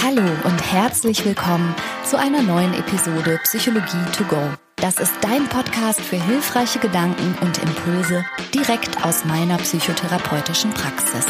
Hallo und herzlich willkommen zu einer neuen Episode Psychologie to go. Das ist dein Podcast für hilfreiche Gedanken und Impulse direkt aus meiner psychotherapeutischen Praxis.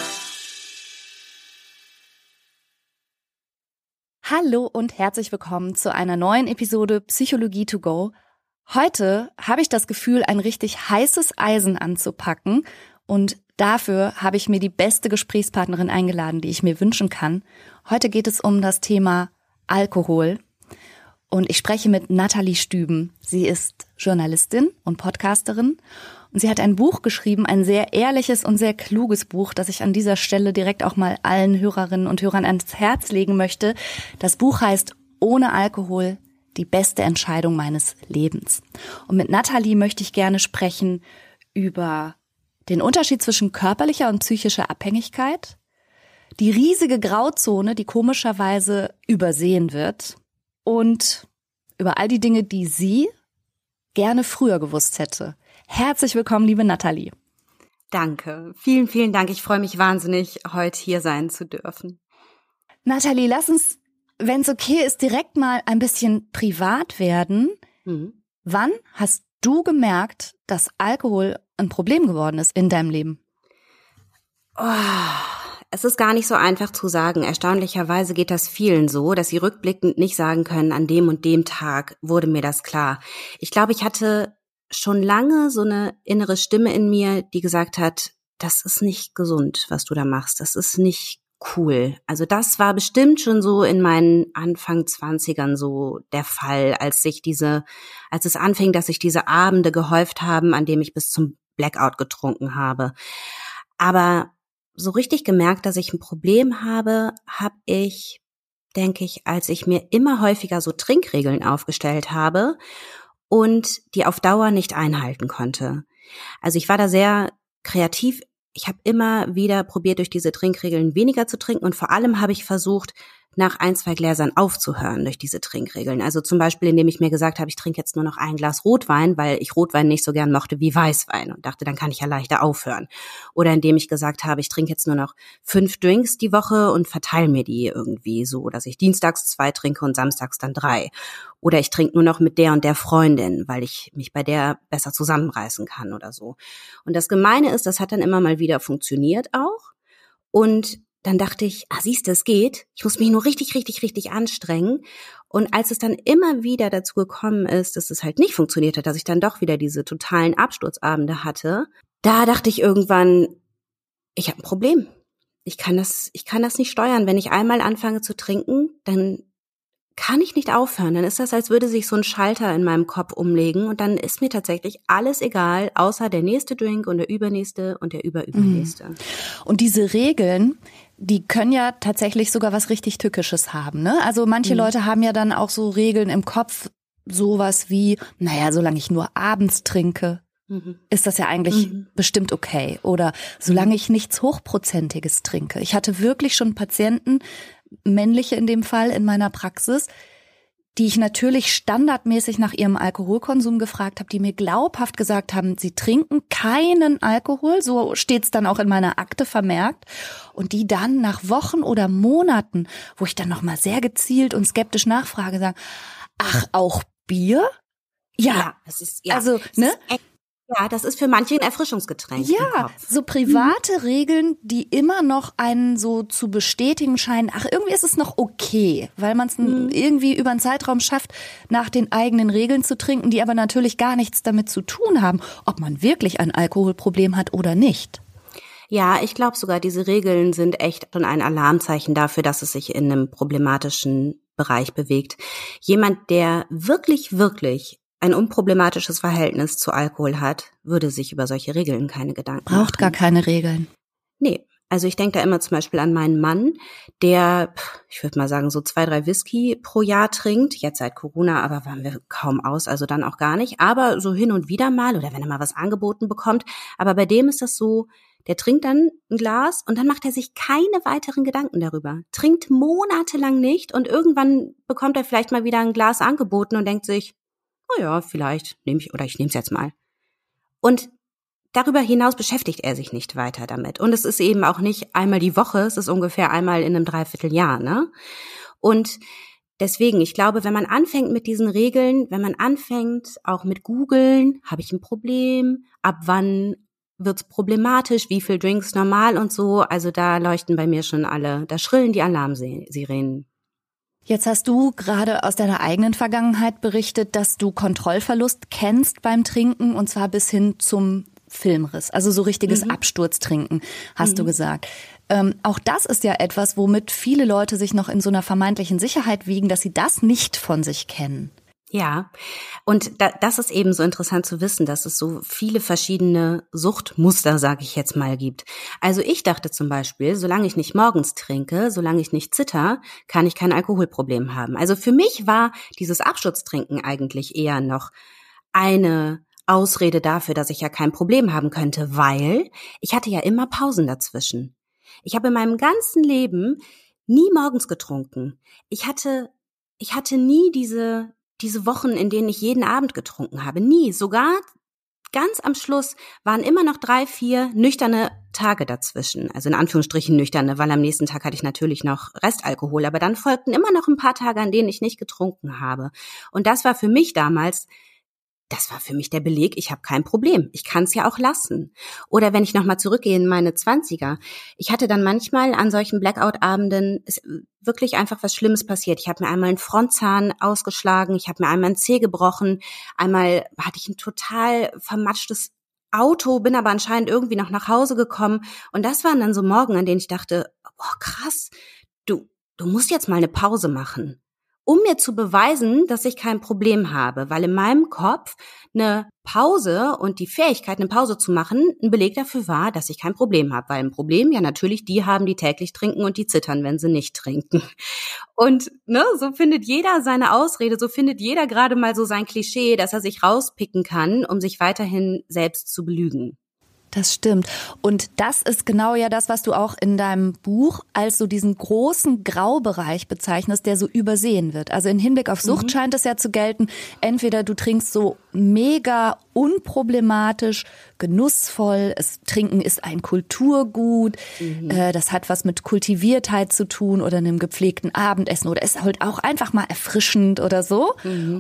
Hallo und herzlich willkommen zu einer neuen Episode Psychologie to go. Heute habe ich das Gefühl, ein richtig heißes Eisen anzupacken und dafür habe ich mir die beste Gesprächspartnerin eingeladen, die ich mir wünschen kann. Heute geht es um das Thema Alkohol und ich spreche mit Nathalie Stüben. Sie ist Journalistin und Podcasterin und sie hat ein Buch geschrieben, ein sehr ehrliches und sehr kluges Buch, das ich an dieser Stelle direkt auch mal allen Hörerinnen und Hörern ans Herz legen möchte. Das Buch heißt Ohne Alkohol, die beste Entscheidung meines Lebens. Und mit Nathalie möchte ich gerne sprechen über den Unterschied zwischen körperlicher und psychischer Abhängigkeit, die riesige Grauzone, die komischerweise übersehen wird, und über all die Dinge, die sie gerne früher gewusst hätte. Herzlich willkommen, liebe Nathalie. Danke. Vielen, vielen Dank. Ich freue mich wahnsinnig, heute hier sein zu dürfen. Nathalie, lass uns, wenn es okay ist, direkt mal ein bisschen privat werden. Wann hast du gemerkt, dass Alkohol ein Problem geworden ist in deinem Leben? Es ist gar nicht so einfach zu sagen. Erstaunlicherweise geht das vielen so, dass sie rückblickend nicht sagen können, an dem und dem Tag wurde mir das klar. Ich glaube, ich hatte schon lange so eine innere Stimme in mir, die gesagt hat, das ist nicht gesund, was du da machst. Das ist nicht cool. Also das war bestimmt schon so in meinen Anfang 20ern so der Fall, als es anfing, dass sich diese Abende gehäuft haben, an dem ich bis zum Blackout getrunken habe. Aber so richtig gemerkt, dass ich ein Problem habe ich, denke ich, als ich mir immer häufiger so Trinkregeln aufgestellt habe und die auf Dauer nicht einhalten konnte. Also ich war da sehr kreativ. Ich habe immer wieder probiert, durch diese Trinkregeln weniger zu trinken und vor allem habe ich versucht, nach 1-2 Gläsern aufzuhören durch diese Trinkregeln. Also zum Beispiel, indem ich mir gesagt habe, ich trinke jetzt nur noch ein Glas Rotwein, weil ich Rotwein nicht so gern mochte wie Weißwein und dachte, dann kann ich ja leichter aufhören. Oder indem ich gesagt habe, ich trinke jetzt nur noch 5 Drinks die Woche und verteile mir die irgendwie so, dass ich dienstags 2 trinke und samstags dann 3. Oder ich trinke nur noch mit der und der Freundin, weil ich mich bei der besser zusammenreißen kann oder so. Und das Gemeine ist, das hat dann immer mal wieder funktioniert auch. Und dann dachte ich, siehst du, es geht. Ich muss mich nur richtig, richtig, richtig anstrengen. Und als es dann immer wieder dazu gekommen ist, dass es halt nicht funktioniert hat, dass ich dann doch wieder diese totalen Absturzabende hatte, da dachte ich irgendwann, ich habe ein Problem. Ich kann das nicht steuern. Wenn ich einmal anfange zu trinken, dann kann ich nicht aufhören. Dann ist das, als würde sich so ein Schalter in meinem Kopf umlegen und dann ist mir tatsächlich alles egal, außer der nächste Drink und der übernächste und der übernächste. Und diese Regeln, die können ja tatsächlich sogar was richtig Tückisches haben, ne? Also manche Leute haben ja dann auch so Regeln im Kopf, sowas wie, solange ich nur abends trinke, ist das ja eigentlich bestimmt okay. Oder solange ich nichts Hochprozentiges trinke. Ich hatte wirklich schon Patienten, männliche in dem Fall in meiner Praxis, die ich natürlich standardmäßig nach ihrem Alkoholkonsum gefragt habe, die mir glaubhaft gesagt haben, sie trinken keinen Alkohol, so steht's dann auch in meiner Akte vermerkt, und die dann nach Wochen oder Monaten, wo ich dann nochmal sehr gezielt und skeptisch nachfrage, sagen, ach, auch Bier? Ja, das ist, also, ne? Ja, das ist für manche ein Erfrischungsgetränk. Ja, so private Regeln, die immer noch einen so zu bestätigen scheinen, ach, irgendwie ist es noch okay, weil man es irgendwie über einen Zeitraum schafft, nach den eigenen Regeln zu trinken, die aber natürlich gar nichts damit zu tun haben, ob man wirklich ein Alkoholproblem hat oder nicht. Ja, ich glaube sogar, diese Regeln sind echt schon ein Alarmzeichen dafür, dass es sich in einem problematischen Bereich bewegt. Jemand, der wirklich, wirklich ein unproblematisches Verhältnis zu Alkohol hat, würde sich über solche Regeln keine Gedanken machen. Braucht gar keine Regeln. Nee, also ich denke da immer zum Beispiel an meinen Mann, der, ich würde mal sagen, so 2, 3 Whisky pro Jahr trinkt. Jetzt seit Corona, aber waren wir kaum aus, also dann auch gar nicht. Aber so hin und wieder mal oder wenn er mal was angeboten bekommt. Aber bei dem ist das so, der trinkt dann ein Glas und dann macht er sich keine weiteren Gedanken darüber. Trinkt monatelang nicht und irgendwann bekommt er vielleicht mal wieder ein Glas angeboten und denkt sich, ja, vielleicht nehme ich es jetzt mal. Und darüber hinaus beschäftigt er sich nicht weiter damit. Und es ist eben auch nicht einmal die Woche, es ist ungefähr einmal in einem Dreivierteljahr, ne? Und deswegen, ich glaube, wenn man anfängt mit diesen Regeln, wenn man anfängt auch mit Googeln, habe ich ein Problem, ab wann wird's problematisch, wie viel Drinks normal und so, also da leuchten bei mir schon alle, da schrillen die Alarmsirenen. Jetzt hast du gerade aus deiner eigenen Vergangenheit berichtet, dass du Kontrollverlust kennst beim Trinken und zwar bis hin zum Filmriss, also so richtiges Absturztrinken, hast du gesagt. Auch das ist ja etwas, womit viele Leute sich noch in so einer vermeintlichen Sicherheit wiegen, dass sie das nicht von sich kennen. Ja, und das ist eben so interessant zu wissen, dass es so viele verschiedene Suchtmuster, sage ich jetzt mal, gibt. Also ich dachte zum Beispiel, solange ich nicht morgens trinke, solange ich nicht zitter, kann ich kein Alkoholproblem haben. Also für mich war dieses Absturztrinken eigentlich eher noch eine Ausrede dafür, dass ich ja kein Problem haben könnte, weil ich hatte ja immer Pausen dazwischen. Ich habe in meinem ganzen Leben nie morgens getrunken. Ich hatte nie diese Wochen, in denen ich jeden Abend getrunken habe. Nie. Sogar ganz am Schluss waren immer noch 3, 4 nüchterne Tage dazwischen. Also in Anführungsstrichen nüchterne, weil am nächsten Tag hatte ich natürlich noch Restalkohol. Aber dann folgten immer noch ein paar Tage, an denen ich nicht getrunken habe. Und das war für mich damals der Beleg, ich habe kein Problem. Ich kann es ja auch lassen. Oder wenn ich nochmal zurückgehe in meine 20er. Ich hatte dann manchmal an solchen Blackout-Abenden ist wirklich einfach was Schlimmes passiert. Ich habe mir einmal einen Frontzahn ausgeschlagen, ich habe mir einmal einen Zeh gebrochen, einmal hatte ich ein total vermatschtes Auto, bin aber anscheinend irgendwie noch nach Hause gekommen. Und das waren dann so Morgen, an denen ich dachte, boah, krass, du musst jetzt mal eine Pause machen, um mir zu beweisen, dass ich kein Problem habe, weil in meinem Kopf eine Pause und die Fähigkeit, eine Pause zu machen, ein Beleg dafür war, dass ich kein Problem habe, weil ein Problem ja natürlich die haben, die täglich trinken und die zittern, wenn sie nicht trinken. Und so findet jeder seine Ausrede, so findet jeder gerade mal so sein Klischee, dass er sich rauspicken kann, um sich weiterhin selbst zu belügen. Das stimmt. Und das ist genau ja das, was du auch in deinem Buch als so diesen großen Graubereich bezeichnest, der so übersehen wird. Also im Hinblick auf Sucht scheint es ja zu gelten, entweder du trinkst so mega unproblematisch, genussvoll, Trinken ist ein Kulturgut, das hat was mit Kultiviertheit zu tun oder einem gepflegten Abendessen oder ist halt auch einfach mal erfrischend oder so.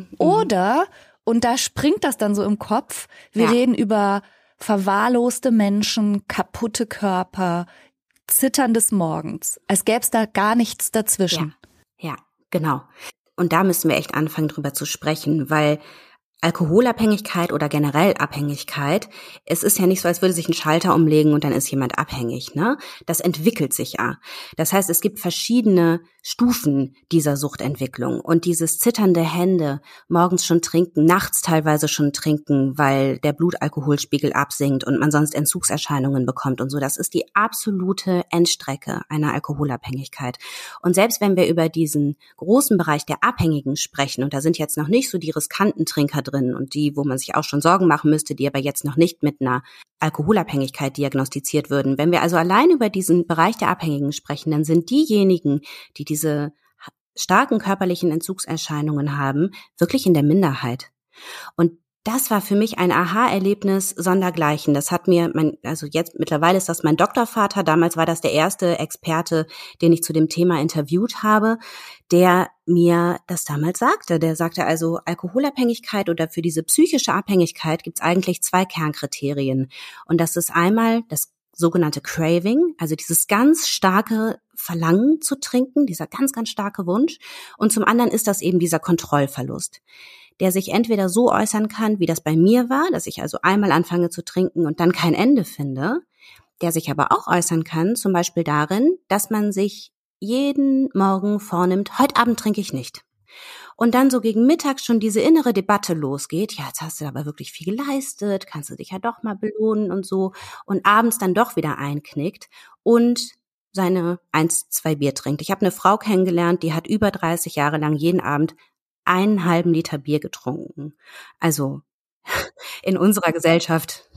Oder, und da springt das dann so im Kopf, wir reden über verwahrloste Menschen, kaputte Körper, zitterndes Morgens. Als gäbe es da gar nichts dazwischen. Ja, genau. Und da müssen wir echt anfangen, drüber zu sprechen, weil Alkoholabhängigkeit oder generell Abhängigkeit, es ist ja nicht so, als würde sich ein Schalter umlegen und dann ist jemand abhängig, ne? Das entwickelt sich ja. Das heißt, es gibt verschiedene Stufen dieser Suchtentwicklung und dieses zitternde Hände, morgens schon trinken, nachts teilweise schon trinken, weil der Blutalkoholspiegel absinkt und man sonst Entzugserscheinungen bekommt und so, das ist die absolute Endstrecke einer Alkoholabhängigkeit. Und selbst wenn wir über diesen großen Bereich der Abhängigen sprechen, und da sind jetzt noch nicht so die riskanten Trinker drin und die, wo man sich auch schon Sorgen machen müsste, die aber jetzt noch nicht mit einer Alkoholabhängigkeit diagnostiziert würden. Wenn wir also allein über diesen Bereich der Abhängigen sprechen, dann sind diejenigen, die diese starken körperlichen Entzugserscheinungen haben, wirklich in der Minderheit. Und das war für mich ein Aha-Erlebnis sondergleichen. Das hat mir, jetzt mittlerweile ist das mein Doktorvater, damals war das der erste Experte, den ich zu dem Thema interviewt habe, der mir das damals sagte. Der sagte also, Alkoholabhängigkeit oder für diese psychische Abhängigkeit gibt es eigentlich 2 Kernkriterien. Und das ist einmal das sogenannte Craving, also dieses ganz starke Verlangen zu trinken, dieser ganz, ganz starke Wunsch. Und zum anderen ist das eben dieser Kontrollverlust, der sich entweder so äußern kann, wie das bei mir war, dass ich also einmal anfange zu trinken und dann kein Ende finde, der sich aber auch äußern kann, zum Beispiel darin, dass man sich jeden Morgen vornimmt, heute Abend trinke ich nicht. Und dann so gegen Mittag schon diese innere Debatte losgeht, ja, jetzt hast du aber wirklich viel geleistet, kannst du dich ja doch mal belohnen und so, und abends dann doch wieder einknickt und seine 1, 2 Bier trinkt. Ich habe eine Frau kennengelernt, die hat über 30 Jahre lang jeden Abend einen halben Liter Bier getrunken. Also in unserer Gesellschaft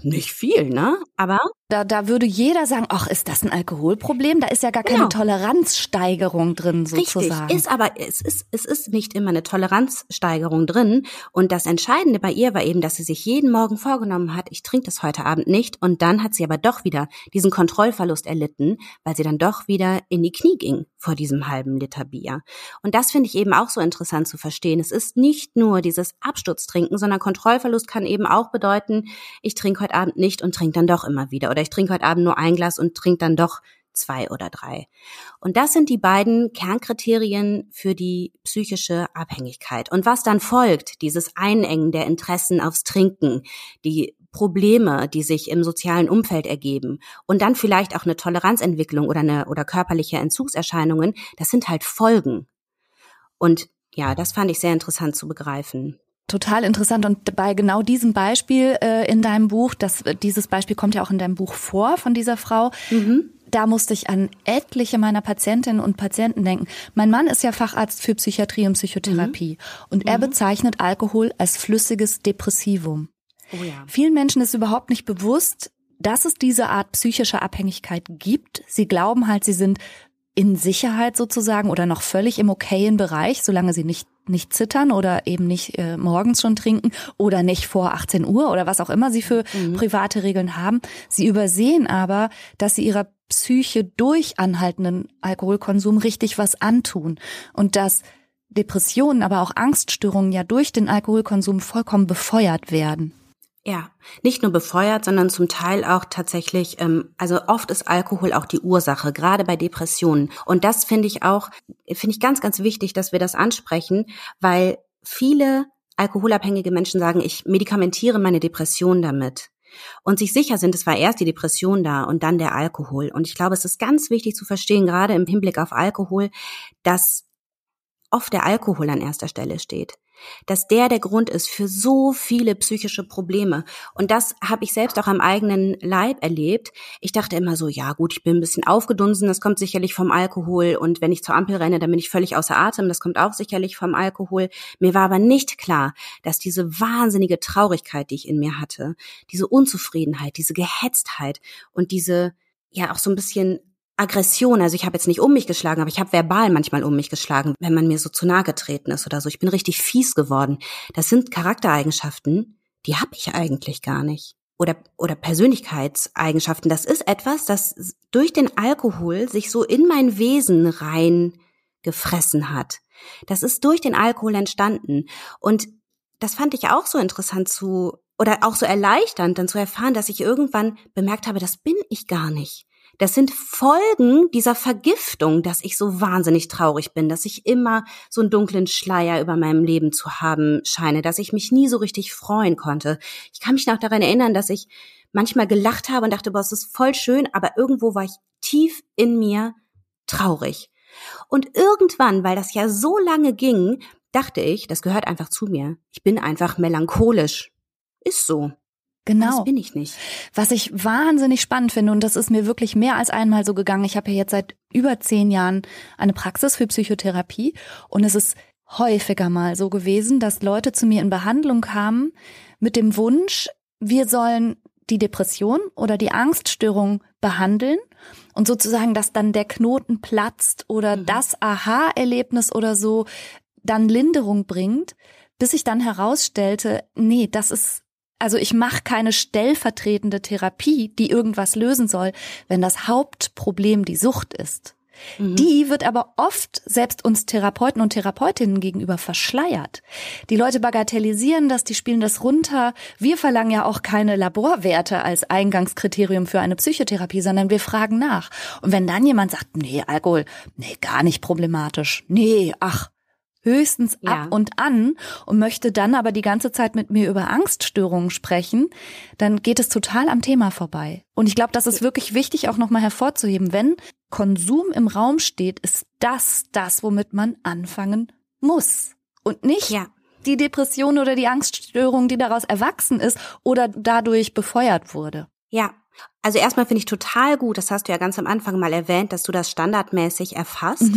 nicht viel, ne? Aber Da würde jeder sagen, ach, ist das ein Alkoholproblem? Da ist ja gar keine Toleranzsteigerung drin, sozusagen. Richtig, es ist nicht immer eine Toleranzsteigerung drin. Und das Entscheidende bei ihr war eben, dass sie sich jeden Morgen vorgenommen hat, ich trinke das heute Abend nicht. Und dann hat sie aber doch wieder diesen Kontrollverlust erlitten, weil sie dann doch wieder in die Knie ging vor diesem halben Liter Bier. Und das finde ich eben auch so interessant zu verstehen. Es ist nicht nur dieses Absturztrinken, sondern Kontrollverlust kann eben auch bedeuten, ich trinke heute Abend nicht und trinke dann doch immer wieder. Oder ich trinke heute Abend nur ein Glas und trinke dann doch 2 oder 3. Und das sind die beiden Kernkriterien für die psychische Abhängigkeit. Und was dann folgt, dieses Einengen der Interessen aufs Trinken, die Probleme, die sich im sozialen Umfeld ergeben und dann vielleicht auch eine Toleranzentwicklung oder körperliche Entzugserscheinungen, das sind halt Folgen. Und ja, das fand ich sehr interessant zu begreifen. Total interessant. Und bei genau diesem Beispiel in deinem Buch, dieses Beispiel kommt ja auch in deinem Buch vor von dieser Frau, da musste ich an etliche meiner Patientinnen und Patienten denken. Mein Mann ist ja Facharzt für Psychiatrie und Psychotherapie und er bezeichnet Alkohol als flüssiges Depressivum. Oh ja. Vielen Menschen ist überhaupt nicht bewusst, dass es diese Art psychischer Abhängigkeit gibt. Sie glauben halt, sie sind in Sicherheit sozusagen oder noch völlig im okayen Bereich, solange sie nicht zittern oder eben nicht morgens schon trinken oder nicht vor 18 Uhr oder was auch immer sie für private Regeln haben. Sie übersehen aber, dass sie ihrer Psyche durch anhaltenden Alkoholkonsum richtig was antun und dass Depressionen, aber auch Angststörungen ja durch den Alkoholkonsum vollkommen befeuert werden. Ja, nicht nur befeuert, sondern zum Teil auch tatsächlich, also oft ist Alkohol auch die Ursache, gerade bei Depressionen. Und das finde ich ganz, ganz wichtig, dass wir das ansprechen, weil viele alkoholabhängige Menschen sagen, ich medikamentiere meine Depression damit. Und sich sicher sind, es war erst die Depression da und dann der Alkohol. Und ich glaube, es ist ganz wichtig zu verstehen, gerade im Hinblick auf Alkohol, dass oft der Alkohol an erster Stelle steht. Dass der Grund ist für so viele psychische Probleme. Und das habe ich selbst auch am eigenen Leib erlebt. Ich dachte immer so, ja gut, ich bin ein bisschen aufgedunsen, das kommt sicherlich vom Alkohol. Und wenn ich zur Ampel renne, dann bin ich völlig außer Atem, das kommt auch sicherlich vom Alkohol. Mir war aber nicht klar, dass diese wahnsinnige Traurigkeit, die ich in mir hatte, diese Unzufriedenheit, diese Gehetztheit und diese, ja auch so ein bisschen Aggression, also ich habe jetzt nicht um mich geschlagen, aber ich habe verbal manchmal um mich geschlagen, wenn man mir so zu nahe getreten ist oder so. Ich bin richtig fies geworden. Das sind Charaktereigenschaften, die habe ich eigentlich gar nicht. Oder Persönlichkeitseigenschaften. Das ist etwas, das durch den Alkohol sich so in mein Wesen rein gefressen hat. Das ist durch den Alkohol entstanden. Und das fand ich auch so interessant oder auch so erleichternd, dann zu erfahren, dass ich irgendwann bemerkt habe, das bin ich gar nicht. Das sind Folgen dieser Vergiftung, dass ich so wahnsinnig traurig bin, dass ich immer so einen dunklen Schleier über meinem Leben zu haben scheine, dass ich mich nie so richtig freuen konnte. Ich kann mich noch daran erinnern, dass ich manchmal gelacht habe und dachte, boah, es ist voll schön, aber irgendwo war ich tief in mir traurig. Und irgendwann, weil das ja so lange ging, dachte ich, das gehört einfach zu mir. Ich bin einfach melancholisch. Ist so. Genau. Das bin ich nicht. Was ich wahnsinnig spannend finde, und das ist mir wirklich mehr als einmal so gegangen, ich habe ja jetzt seit über 10 Jahren eine Praxis für Psychotherapie und es ist häufiger mal so gewesen, dass Leute zu mir in Behandlung kamen mit dem Wunsch, wir sollen die Depression oder die Angststörung behandeln und sozusagen, dass dann der Knoten platzt oder das Aha-Erlebnis oder so dann Linderung bringt, bis sich dann herausstellte, nee, also ich mache keine stellvertretende Therapie, die irgendwas lösen soll, wenn das Hauptproblem die Sucht ist. Die wird aber oft selbst uns Therapeuten und Therapeutinnen gegenüber verschleiert. Die Leute bagatellisieren das, die spielen das runter. Wir verlangen ja auch keine Laborwerte als Eingangskriterium für eine Psychotherapie, sondern wir fragen nach. Und wenn dann jemand sagt, nee, Alkohol, nee, gar nicht problematisch, nee, ach, höchstens ab und an und möchte dann aber die ganze Zeit mit mir über Angststörungen sprechen, dann geht es total am Thema vorbei. Und ich glaube, das ist wirklich wichtig, auch nochmal hervorzuheben. Wenn Konsum im Raum steht, ist das, womit man anfangen muss. Und nicht die Depression oder die Angststörung, die daraus erwachsen ist oder dadurch befeuert wurde. Ja, also erstmal finde ich total gut, das hast du ja ganz am Anfang mal erwähnt, dass du das standardmäßig erfasst.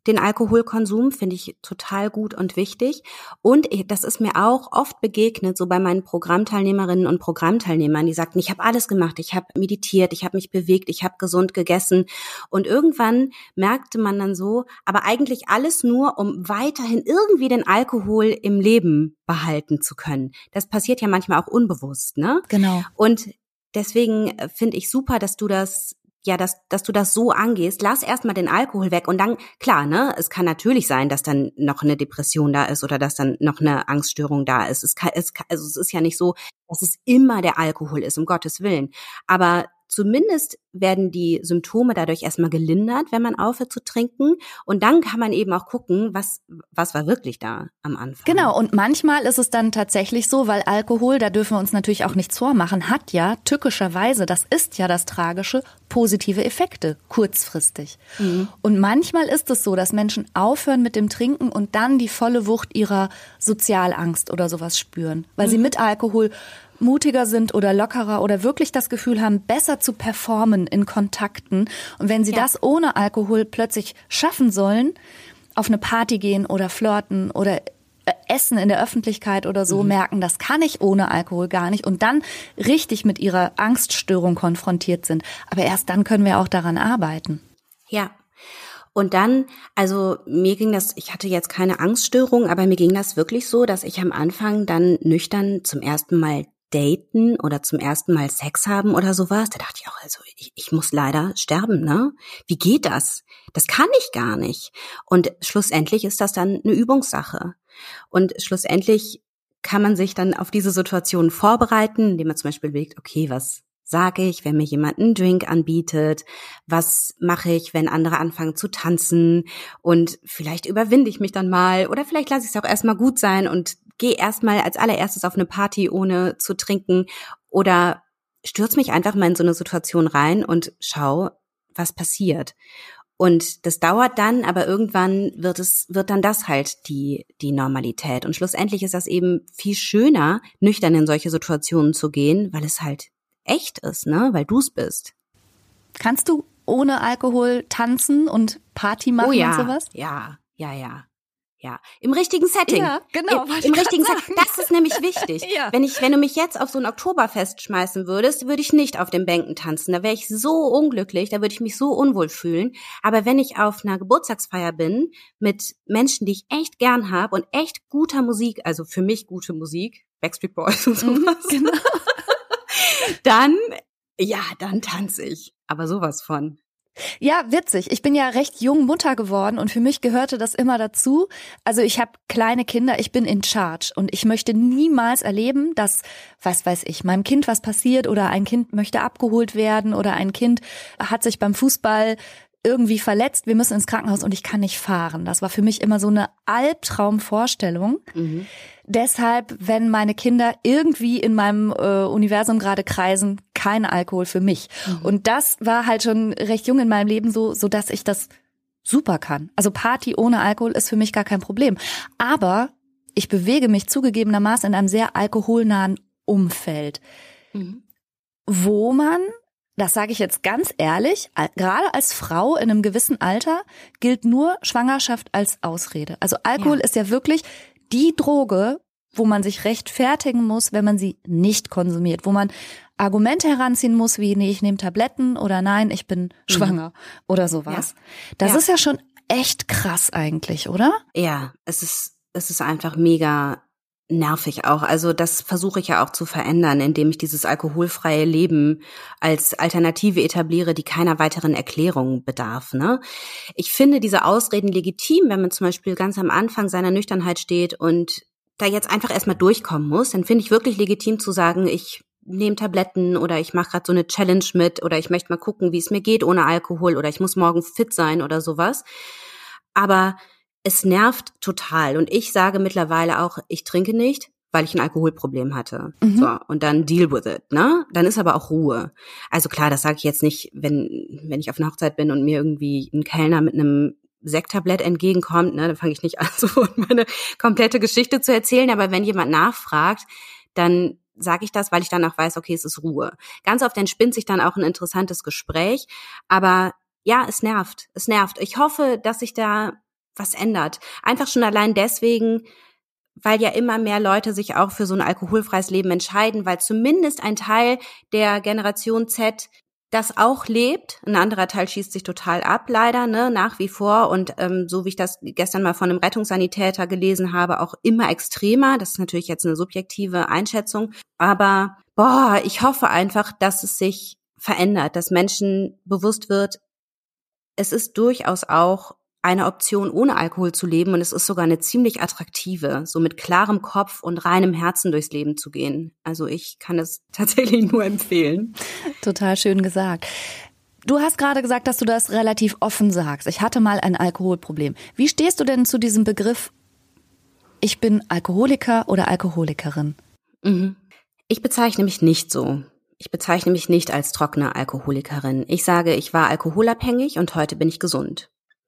den Alkoholkonsum, finde ich total gut und wichtig. Und das ist mir auch oft begegnet, so bei meinen Programmteilnehmerinnen und Programmteilnehmern, die sagten, ich habe alles gemacht, ich habe meditiert, ich habe mich bewegt, ich habe gesund gegessen. Und irgendwann merkte man dann so, aber eigentlich alles nur, um weiterhin irgendwie den Alkohol im Leben behalten zu können. Das passiert ja manchmal auch unbewusst, ne? Genau. Und deswegen finde ich super, dass du das dass du das so angehst. Lass erstmal den Alkohol weg und dann, klar, ne, es kann natürlich sein, dass dann noch eine Depression da ist oder dass dann noch eine Angststörung da ist. Also es ist ja nicht so, dass es immer der Alkohol ist, um Gottes Willen. Aber zumindest werden die Symptome dadurch erstmal gelindert, wenn man aufhört zu trinken. Und dann kann man eben auch gucken, was war wirklich da am Anfang. Genau, und manchmal ist es dann tatsächlich so, weil Alkohol, da dürfen wir uns natürlich auch nichts vormachen, hat ja tückischerweise, das ist ja das Tragische, positive Effekte, kurzfristig. Mhm. Und manchmal ist es so, dass Menschen aufhören mit dem Trinken und dann die volle Wucht ihrer Sozialangst oder sowas spüren, weil sie mit Alkohol mutiger sind oder lockerer oder wirklich das Gefühl haben, besser zu performen in Kontakten. Und wenn sie das ohne Alkohol plötzlich schaffen sollen, auf eine Party gehen oder flirten oder essen in der Öffentlichkeit oder so, merken, das kann ich ohne Alkohol gar nicht und dann richtig mit ihrer Angststörung konfrontiert sind. Aber erst dann können wir auch daran arbeiten. Ja. Und dann, also mir ging das, ich hatte jetzt keine Angststörung, aber mir ging das wirklich so, dass ich am Anfang dann nüchtern zum ersten Mal daten oder zum ersten Mal Sex haben oder sowas. Da dachte ich auch, also ich muss leider sterben, ne? Wie geht das? Das kann ich gar nicht. Und schlussendlich ist das dann eine Übungssache. Und schlussendlich kann man sich dann auf diese Situation vorbereiten, indem man zum Beispiel überlegt, okay, was sage ich, wenn mir jemand einen Drink anbietet? Was mache ich, wenn andere anfangen zu tanzen? Und vielleicht überwinde ich mich dann mal oder vielleicht lasse ich es auch erstmal gut sein und gehe erstmal als allererstes auf eine Party, ohne zu trinken oder stürze mich einfach mal in so eine Situation rein und schau, was passiert. Und das dauert dann, aber irgendwann wird dann das halt die Normalität. Und schlussendlich ist das eben viel schöner, nüchtern in solche Situationen zu gehen, weil es halt echt ist, ne? Weil du's bist. Kannst du ohne Alkohol tanzen und Party machen und sowas? Ja. Im richtigen Setting. Ja, genau. Im richtigen Setting. Das ist nämlich wichtig. Ja. Wenn du mich jetzt auf so ein Oktoberfest schmeißen würdest, würde ich nicht auf den Bänken tanzen. Da wäre ich so unglücklich, da würde ich mich so unwohl fühlen. Aber wenn ich auf einer Geburtstagsfeier bin mit Menschen, die ich echt gern habe und echt guter Musik, also für mich gute Musik, Backstreet Boys und sowas, genau. dann tanze ich. Aber sowas von. Ja, witzig. Ich bin ja recht jung Mutter geworden und für mich gehörte das immer dazu. Also ich habe kleine Kinder, ich bin in charge und ich möchte niemals erleben, dass, was weiß ich, meinem Kind was passiert oder ein Kind möchte abgeholt werden oder ein Kind hat sich beim Fußball irgendwie verletzt, wir müssen ins Krankenhaus und ich kann nicht fahren. Das war für mich immer so eine Albtraumvorstellung. Mhm. Deshalb, wenn meine Kinder irgendwie in meinem Universum gerade kreisen, kein Alkohol für mich. Mhm. Und das war halt schon recht jung in meinem Leben so dass ich das super kann. Also Party ohne Alkohol ist für mich gar kein Problem. Aber ich bewege mich zugegebenermaßen in einem sehr alkoholnahen Umfeld, wo man, das sage ich jetzt ganz ehrlich, gerade als Frau in einem gewissen Alter gilt nur Schwangerschaft als Ausrede. Also Alkohol ist ja wirklich die Droge, wo man sich rechtfertigen muss, wenn man sie nicht konsumiert, wo man Argumente heranziehen muss, wie nee, ich nehme Tabletten oder nein, ich bin schwanger oder sowas. Ja. Das ist ja schon echt krass eigentlich, oder? Ja, es ist einfach mega nervig auch. Also das versuche ich ja auch zu verändern, indem ich dieses alkoholfreie Leben als Alternative etabliere, die keiner weiteren Erklärung bedarf, ne? Ich finde diese Ausreden legitim, wenn man zum Beispiel ganz am Anfang seiner Nüchternheit steht und da jetzt einfach erstmal durchkommen muss, dann finde ich wirklich legitim zu sagen, ich nehme Tabletten oder ich mache gerade so eine Challenge mit oder ich möchte mal gucken, wie es mir geht ohne Alkohol oder ich muss morgen fit sein oder sowas. Aber es nervt total und ich sage mittlerweile auch, ich trinke nicht, weil ich ein Alkoholproblem hatte. So, und dann deal with it, ne? Dann ist aber auch Ruhe. Also klar, das sage ich jetzt nicht, wenn ich auf einer Hochzeit bin und mir irgendwie ein Kellner mit einem Sekttablett entgegenkommt, ne, dann fange ich nicht an, sofort meine komplette Geschichte zu erzählen, aber wenn jemand nachfragt, dann sage ich das, weil ich dann auch weiß, okay, es ist Ruhe. Ganz oft entspinnt sich dann auch ein interessantes Gespräch, aber ja, es nervt. Ich hoffe, dass ich da was ändert. Einfach schon allein deswegen, weil ja immer mehr Leute sich auch für so ein alkoholfreies Leben entscheiden, weil zumindest ein Teil der Generation Z das auch lebt. Ein anderer Teil schießt sich total ab, leider, ne, nach wie vor. Und so wie ich das gestern mal von einem Rettungssanitäter gelesen habe, auch immer extremer. Das ist natürlich jetzt eine subjektive Einschätzung. Aber ich hoffe einfach, dass es sich verändert, dass Menschen bewusst wird, es ist durchaus auch eine Option, ohne Alkohol zu leben, und es ist sogar eine ziemlich attraktive, so mit klarem Kopf und reinem Herzen durchs Leben zu gehen. Also ich kann es tatsächlich nur empfehlen. Total schön gesagt. Du hast gerade gesagt, dass du das relativ offen sagst. Ich hatte mal ein Alkoholproblem. Wie stehst du denn zu diesem Begriff, ich bin Alkoholiker oder Alkoholikerin? Ich bezeichne mich nicht so. Ich bezeichne mich nicht als trockene Alkoholikerin. Ich sage, ich war alkoholabhängig und heute bin ich gesund.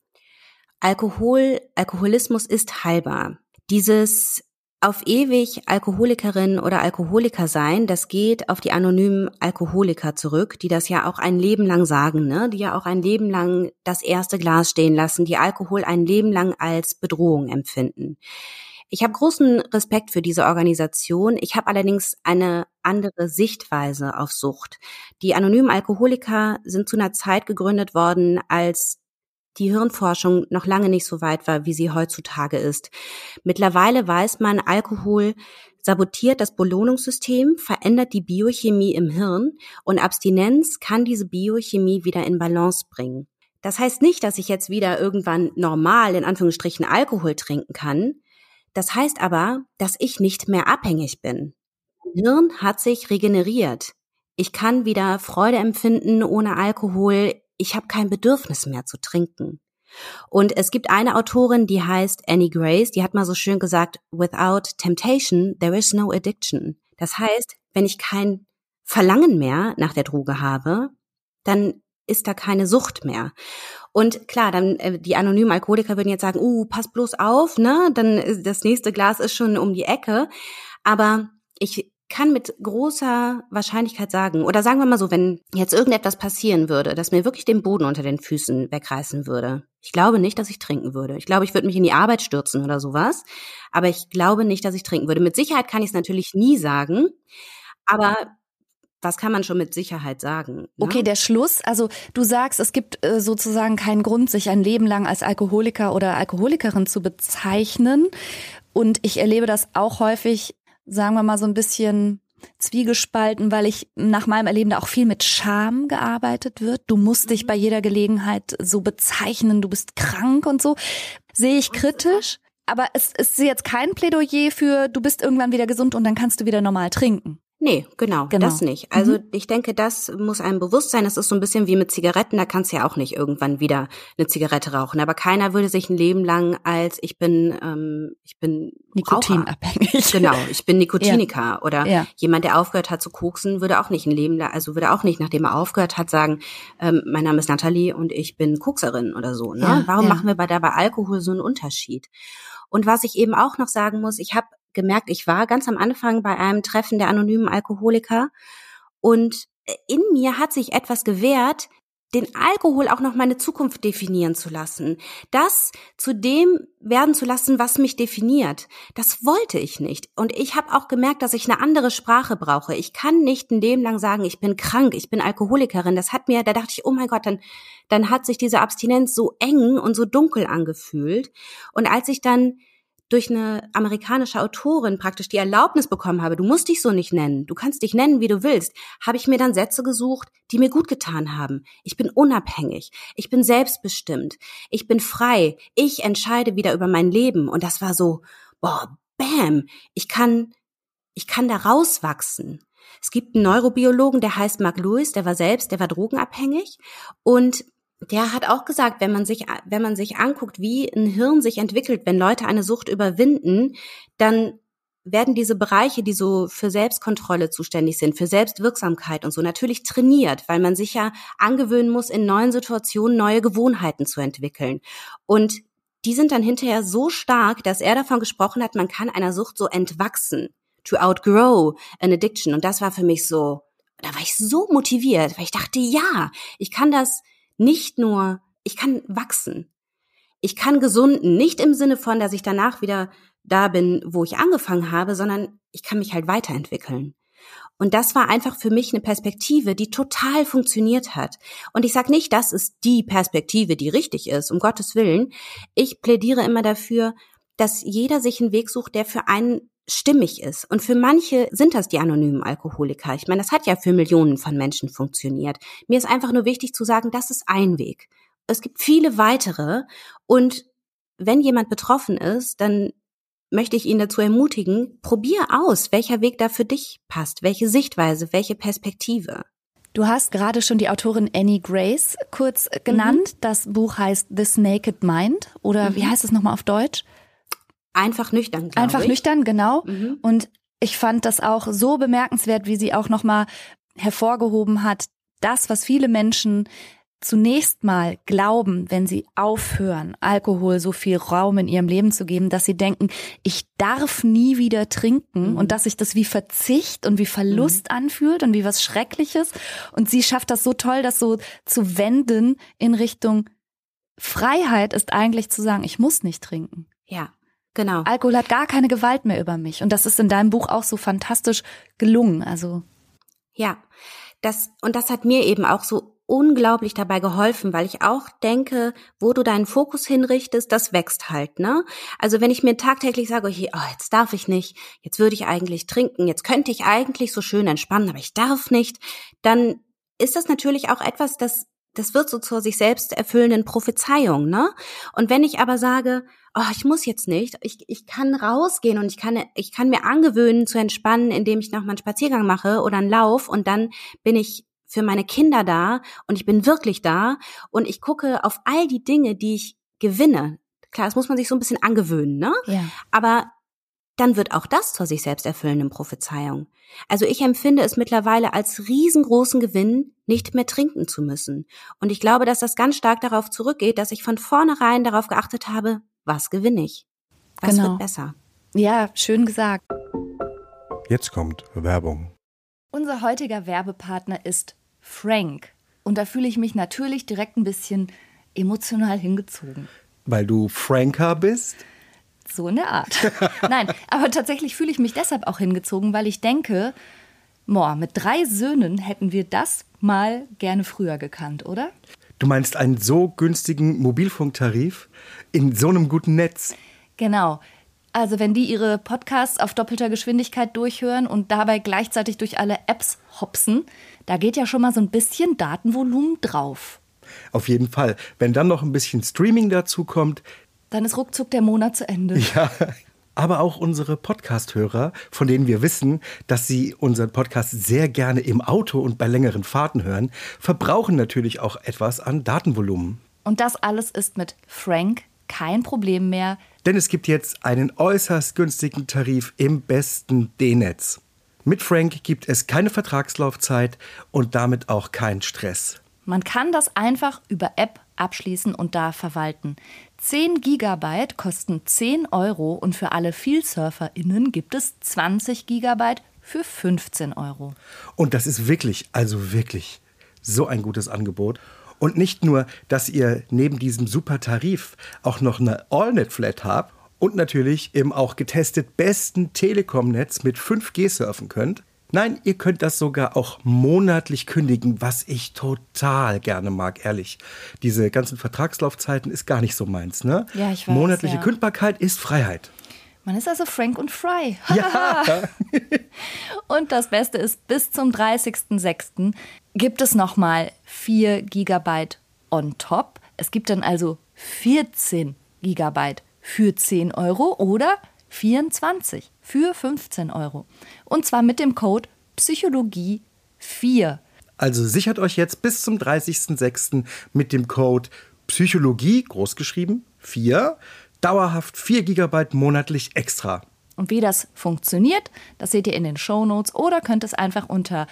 Alkoholismus ist heilbar. Dieses auf ewig Alkoholikerin oder Alkoholiker sein, das geht auf die anonymen Alkoholiker zurück, die das ja auch ein Leben lang sagen, ne? Die ja auch ein Leben lang das erste Glas stehen lassen, die Alkohol ein Leben lang als Bedrohung empfinden. Ich habe großen Respekt für diese Organisation. Ich habe allerdings eine andere Sichtweise auf Sucht. Die anonymen Alkoholiker sind zu einer Zeit gegründet worden, als die Hirnforschung noch lange nicht so weit war, wie sie heutzutage ist. Mittlerweile weiß man, Alkohol sabotiert das Belohnungssystem, verändert die Biochemie im Hirn, und Abstinenz kann diese Biochemie wieder in Balance bringen. Das heißt nicht, dass ich jetzt wieder irgendwann normal, in Anführungsstrichen, Alkohol trinken kann. Das heißt aber, dass ich nicht mehr abhängig bin. Mein Hirn hat sich regeneriert. Ich kann wieder Freude empfinden ohne Alkohol. Ich habe kein Bedürfnis mehr zu trinken. Und es gibt eine Autorin, die heißt Annie Grace, die hat mal so schön gesagt, without temptation, there is no addiction. Das heißt, wenn ich kein Verlangen mehr nach der Droge habe, dann ist da keine Sucht mehr. Und klar, dann die anonymen Alkoholiker würden jetzt sagen, pass bloß auf, ne? Dann das nächste Glas ist schon um die Ecke. Aber ich kann mit großer Wahrscheinlichkeit sagen, oder sagen wir mal so, wenn jetzt irgendetwas passieren würde, das mir wirklich den Boden unter den Füßen wegreißen würde. Ich glaube nicht, dass ich trinken würde. Ich glaube, ich würde mich in die Arbeit stürzen oder sowas. Aber ich glaube nicht, dass ich trinken würde. Mit Sicherheit kann ich es natürlich nie sagen. Aber was kann man schon mit Sicherheit sagen? Ne? Okay, der Schluss. Also du sagst, es gibt sozusagen keinen Grund, sich ein Leben lang als Alkoholiker oder Alkoholikerin zu bezeichnen. Und ich erlebe das auch häufig, sagen wir mal, so ein bisschen zwiegespalten, weil ich nach meinem Erleben da auch viel mit Scham gearbeitet wird. Du musst dich bei jeder Gelegenheit so bezeichnen, du bist krank und so. Sehe ich kritisch, aber es ist jetzt kein Plädoyer für, du bist irgendwann wieder gesund und dann kannst du wieder normal trinken. Nee, genau, das nicht. Also ich denke, das muss einem bewusst sein. Das ist so ein bisschen wie mit Zigaretten, da kannst du ja auch nicht irgendwann wieder eine Zigarette rauchen. Aber keiner würde sich ein Leben lang als ich bin nikotinabhängig. Raucher. Genau, ich bin Nikotiniker. Oder jemand, der aufgehört hat zu koksen, würde auch nicht ein Leben lang, also würde auch nicht, nachdem er aufgehört hat, sagen, mein Name ist Nathalie und ich bin Kokserin oder so. Ne? Warum machen wir bei Alkohol so einen Unterschied? Und was ich eben auch noch sagen muss, ich habe gemerkt, ich war ganz am Anfang bei einem Treffen der anonymen Alkoholiker und in mir hat sich etwas gewehrt, den Alkohol auch noch meine Zukunft definieren zu lassen. Das zu dem werden zu lassen, was mich definiert. Das wollte ich nicht. Und ich habe auch gemerkt, dass ich eine andere Sprache brauche. Ich kann nicht ein Leben lang sagen, ich bin krank, ich bin Alkoholikerin. Da dachte ich, oh mein Gott, dann hat sich diese Abstinenz so eng und so dunkel angefühlt. Und als ich dann durch eine amerikanische Autorin praktisch die Erlaubnis bekommen habe, du musst dich so nicht nennen, du kannst dich nennen, wie du willst, habe ich mir dann Sätze gesucht, die mir gut getan haben. Ich bin unabhängig, ich bin selbstbestimmt, ich bin frei, ich entscheide wieder über mein Leben. Und das war so, bam, ich kann da rauswachsen. Es gibt einen Neurobiologen, der heißt Mark Lewis, der war drogenabhängig, und der hat auch gesagt, wenn man sich anguckt, wie ein Hirn sich entwickelt, wenn Leute eine Sucht überwinden, dann werden diese Bereiche, die so für Selbstkontrolle zuständig sind, für Selbstwirksamkeit und so, natürlich trainiert, weil man sich ja angewöhnen muss, in neuen Situationen neue Gewohnheiten zu entwickeln. Und die sind dann hinterher so stark, dass er davon gesprochen hat, man kann einer Sucht so entwachsen, to outgrow an addiction. Und das war für mich so, da war ich so motiviert, weil ich dachte, ja, ich kann wachsen. ich kann gesunden, nicht im Sinne von, dass ich danach wieder da bin, wo ich angefangen habe, sondern ich kann mich halt weiterentwickeln. Und das war einfach für mich eine Perspektive, die total funktioniert hat. Und ich sage nicht, das ist die Perspektive, die richtig ist, um Gottes Willen. Ich plädiere immer dafür, dass jeder sich einen Weg sucht, der für einen stimmig ist. Und für manche sind das die anonymen Alkoholiker. Ich meine, das hat ja für Millionen von Menschen funktioniert. Mir ist einfach nur wichtig zu sagen, das ist ein Weg. Es gibt viele weitere. Und wenn jemand betroffen ist, dann möchte ich ihn dazu ermutigen, probier aus, welcher Weg da für dich passt, welche Sichtweise, welche Perspektive. Du hast gerade schon die Autorin Annie Grace kurz genannt. Das Buch heißt This Naked Mind oder wie heißt es nochmal auf Deutsch? Einfach nüchtern, glaube ich. Einfach nüchtern, genau. Und ich fand das auch so bemerkenswert, wie sie auch nochmal hervorgehoben hat, das, was viele Menschen zunächst mal glauben, wenn sie aufhören, Alkohol so viel Raum in ihrem Leben zu geben, dass sie denken, ich darf nie wieder trinken und dass sich das wie Verzicht und wie Verlust anfühlt und wie was Schreckliches. Und sie schafft das so toll, das so zu wenden in Richtung Freiheit ist eigentlich zu sagen, ich muss nicht trinken. Ja, genau. Alkohol hat gar keine Gewalt mehr über mich. Und das ist in deinem Buch auch so fantastisch gelungen. Also ja, das hat mir eben auch so unglaublich dabei geholfen, weil ich auch denke, wo du deinen Fokus hinrichtest, das wächst halt, ne? Also wenn ich mir tagtäglich sage, okay, jetzt darf ich nicht, jetzt würde ich eigentlich trinken, jetzt könnte ich eigentlich so schön entspannen, aber ich darf nicht, dann ist das natürlich auch etwas, das wird so zur sich selbst erfüllenden Prophezeiung, ne? Und wenn ich aber sage, ich muss jetzt nicht, ich kann rausgehen und ich kann mir angewöhnen zu entspannen, indem ich nochmal einen Spaziergang mache oder einen Lauf und dann bin ich für meine Kinder da und ich bin wirklich da und ich gucke auf all die Dinge, die ich gewinne. Klar, das muss man sich so ein bisschen angewöhnen, ne? ja. Aber dann wird auch das zur sich selbst erfüllenden Prophezeiung. Also ich empfinde es mittlerweile als riesengroßen Gewinn, nicht mehr trinken zu müssen. Und ich glaube, dass das ganz stark darauf zurückgeht, dass ich von vornherein darauf geachtet habe, was gewinne ich? Was wird besser? Ja, schön gesagt. Jetzt kommt Werbung. Unser heutiger Werbepartner ist Frank. Und da fühle ich mich natürlich direkt ein bisschen emotional hingezogen. Weil du Franker bist? So in der Art. Nein, aber tatsächlich fühle ich mich deshalb auch hingezogen, weil ich denke, mit 3 Söhnen hätten wir das mal gerne früher gekannt, oder? Du meinst einen so günstigen Mobilfunktarif in so einem guten Netz? Genau. Also wenn die ihre Podcasts auf doppelter Geschwindigkeit durchhören und dabei gleichzeitig durch alle Apps hopsen, da geht ja schon mal so ein bisschen Datenvolumen drauf. Auf jeden Fall. Wenn dann noch ein bisschen Streaming dazu kommt, dann ist ruckzuck der Monat zu Ende. Ja, aber auch unsere Podcast-Hörer, von denen wir wissen, dass sie unseren Podcast sehr gerne im Auto und bei längeren Fahrten hören, verbrauchen natürlich auch etwas an Datenvolumen. Und das alles ist mit Frank kein Problem mehr. Denn es gibt jetzt einen äußerst günstigen Tarif im besten D-Netz. Mit Frank gibt es keine Vertragslaufzeit und damit auch keinen Stress. Man kann das einfach über App abschließen und da verwalten. 10 Gigabyte kosten 10 € und für alle VielsurferInnen gibt es 20 Gigabyte für 15 €. Und das ist wirklich, also wirklich, so ein gutes Angebot. Und nicht nur, dass ihr neben diesem super Tarif auch noch eine AllNet-Flat habt und natürlich im auch getestet besten Telekom-Netz mit 5G surfen könnt. Nein, ihr könnt das sogar auch monatlich kündigen, was ich total gerne mag, ehrlich. Diese ganzen Vertragslaufzeiten ist gar nicht so meins, ne? Ja, ich weiß, monatliche ja. Kündbarkeit ist Freiheit. Man ist also Frank und Fry. Ja. Und das Beste ist, bis zum 30.06. gibt es nochmal 4 Gigabyte on top. Es gibt dann also 14 Gigabyte für 10 € oder 24 für 15 €. Und zwar mit dem Code Psychologie4. Also sichert euch jetzt bis zum 30.06. mit dem Code Psychologie, großgeschrieben, 4, dauerhaft 4 Gigabyte monatlich extra. Und wie das funktioniert, das seht ihr in den Shownotes oder könnt es einfach unter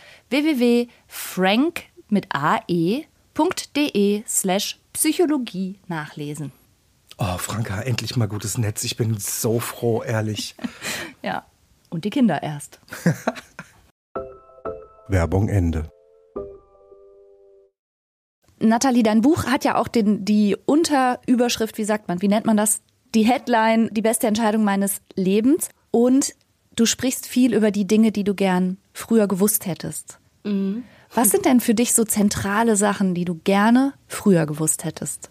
www.frank.de/Psychologie nachlesen. Oh, Franka, endlich mal gutes Netz. Ich bin so froh, ehrlich. Ja, und die Kinder erst. Werbung Ende. Nathalie, dein Buch hat ja auch die Unterüberschrift, wie nennt man das? Die Headline, die beste Entscheidung meines Lebens. Und du sprichst viel über die Dinge, die du gern früher gewusst hättest. Mhm. Was sind denn für dich so zentrale Sachen, die du gerne früher gewusst hättest?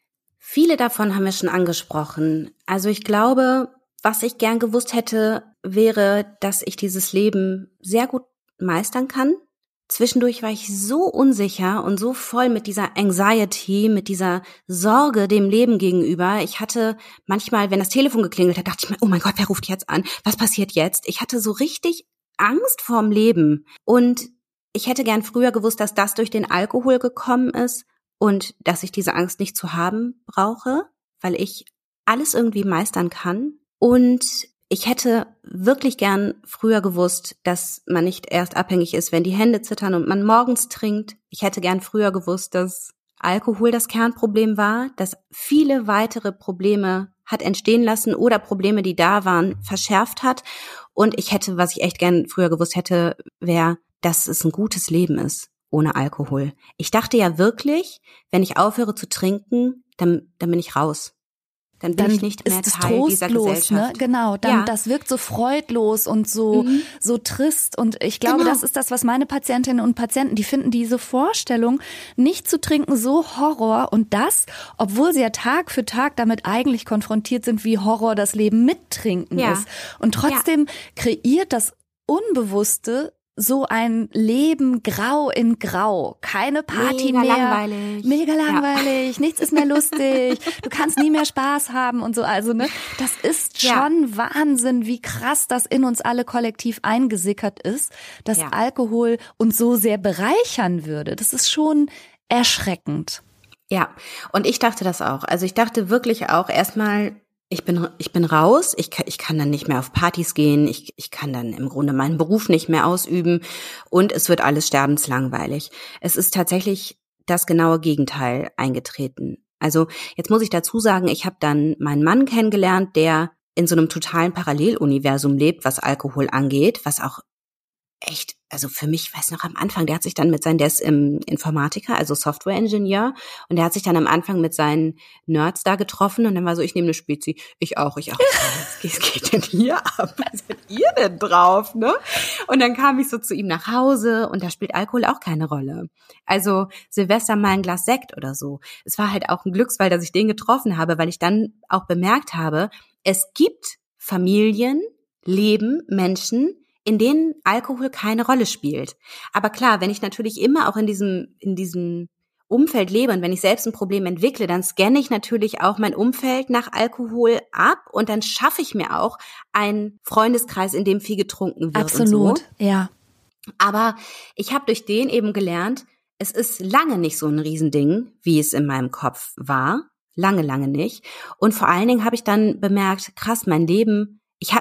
Viele davon haben wir schon angesprochen. Also ich glaube, was ich gern gewusst hätte, wäre, dass ich dieses Leben sehr gut meistern kann. Zwischendurch war ich so unsicher und so voll mit dieser Anxiety, mit dieser Sorge dem Leben gegenüber. Ich hatte manchmal, wenn das Telefon geklingelt hat, dachte ich mir, oh mein Gott, wer ruft jetzt an? Was passiert jetzt? Ich hatte so richtig Angst vorm Leben. Und ich hätte gern früher gewusst, dass das durch den Alkohol gekommen ist und dass ich diese Angst nicht zu haben brauche, weil ich alles irgendwie meistern kann. Und ich hätte wirklich gern früher gewusst, dass man nicht erst abhängig ist, wenn die Hände zittern und man morgens trinkt. Ich hätte gern früher gewusst, dass Alkohol das Kernproblem war, dass viele weitere Probleme hat entstehen lassen oder Probleme, die da waren, verschärft hat. Und was ich echt gern früher gewusst hätte, wäre, dass es ein gutes Leben ist ohne Alkohol. Ich dachte ja wirklich, wenn ich aufhöre zu trinken, dann bin ich raus. Dann bin ich nicht mehr Teil dieser Gesellschaft. Ne? Genau, das wirkt so freudlos und so trist. Und ich glaube, das ist das, was meine Patientinnen und Patienten, die finden diese Vorstellung, nicht zu trinken, so Horror. Und das, obwohl sie ja Tag für Tag damit eigentlich konfrontiert sind, wie Horror das Leben mit Trinken ist. Und trotzdem kreiert das Unbewusste so ein Leben grau in grau. Keine Party mehr. Mega langweilig. Nichts ist mehr lustig. Du kannst nie mehr Spaß haben und so. Also, ne, das ist schon Wahnsinn, wie krass das in uns alle kollektiv eingesickert ist, dass Alkohol uns so sehr bereichern würde. Das ist schon erschreckend. Ja, und ich dachte das auch. Also ich dachte wirklich auch erstmal, ich bin raus, ich kann dann nicht mehr auf Partys gehen, ich kann dann im Grunde meinen Beruf nicht mehr ausüben und es wird alles sterbenslangweilig. Es ist tatsächlich das genaue Gegenteil eingetreten. Also jetzt muss ich dazu sagen, ich habe dann meinen Mann kennengelernt, der in so einem totalen Paralleluniversum lebt, was Alkohol angeht, was auch echt, also für mich, ich weiß noch am Anfang, der ist Informatiker, also Software-Ingenieur, und der hat sich dann am Anfang mit seinen Nerds da getroffen und dann war so, ich nehme eine Spezi, ich auch. Was geht denn hier ab? Was seid ihr denn drauf, ne? Und dann kam ich so zu ihm nach Hause und da spielt Alkohol auch keine Rolle. Also Silvester mal ein Glas Sekt oder so. Es war halt auch ein Glücksfall, dass ich den getroffen habe, weil ich dann auch bemerkt habe, es gibt Familien, Leben, Menschen, in denen Alkohol keine Rolle spielt. Aber klar, wenn ich natürlich immer auch in diesem Umfeld lebe und wenn ich selbst ein Problem entwickle, dann scanne ich natürlich auch mein Umfeld nach Alkohol ab und dann schaffe ich mir auch einen Freundeskreis, in dem viel getrunken wird. Absolut, und so. Ja. Aber ich habe durch den eben gelernt, es ist lange nicht so ein Riesending, wie es in meinem Kopf war. Lange, lange nicht. Und vor allen Dingen habe ich dann bemerkt, krass, mein Leben, ich